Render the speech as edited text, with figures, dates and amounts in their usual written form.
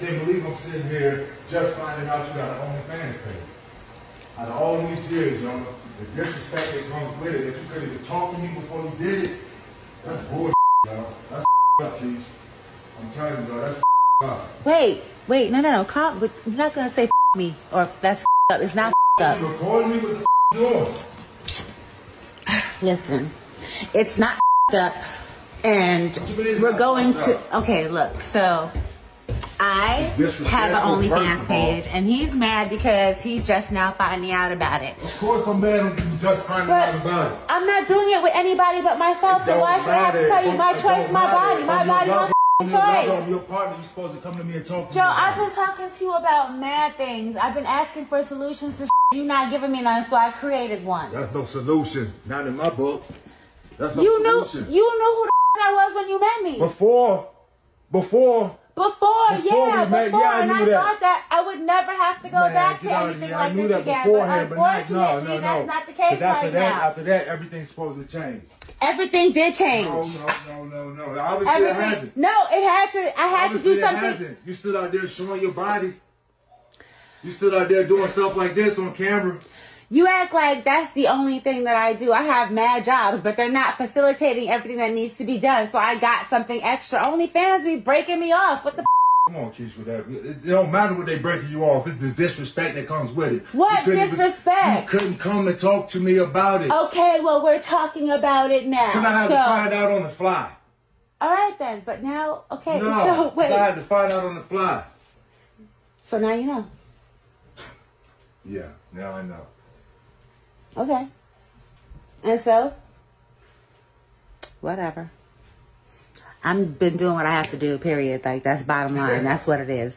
can't believe I'm sitting here just finding out you got an OnlyFans page. Out of all these years, yo, the disrespect that comes with it, that you couldn't even talk to me before you did it, that's bullshit, yo. That's up, Keith. I'm telling you, yo, that's up. Wait, no. Calm, but you're not gonna say me or that's up. It's not up. You recording me? What the doing? Listen, it's not up, and we're going to. Okay, look. So I have an OnlyFans page, and he's mad because he's just now finding out about it. Of course, I'm mad I'm just finding out about it. I'm not doing it with anybody but myself. So why should I have to tell you my choice, my body, my choice? I'm your partner. You're supposed to come to me and talk to me. Joe, I've been talking to you about mad things. I've been asking for solutions to you're not giving me none, so I created one. That's no solution. Not in my book. That's no solution. You knew who the I was when you met me. Before, and I thought that I would never have to go back to anything like this again. But unfortunately, that's not the case right now. After that, everything's supposed to change. Everything did change. No. Obviously it hasn't. No, it had to. I had to do something. It hasn't. You stood out there showing your body. You stood out there doing stuff like this on camera. You act like that's the only thing that I do. I have mad jobs, but they're not facilitating everything that needs to be done. So I got something extra. OnlyFans be breaking me off. What the Come on, Keisha, with that. It don't matter what they breaking you off. It's the disrespect that comes with it. What disrespect? You couldn't come and talk to me about it. Okay, well, we're talking about it now. Because I had to find out on the fly. All right, then. But now, okay. No, so, wait. I had to find out on the fly. So now you know. Yeah, now I know. Okay. And so, whatever. I've been doing what I have to do, period. Like, that's bottom line. That's what it is.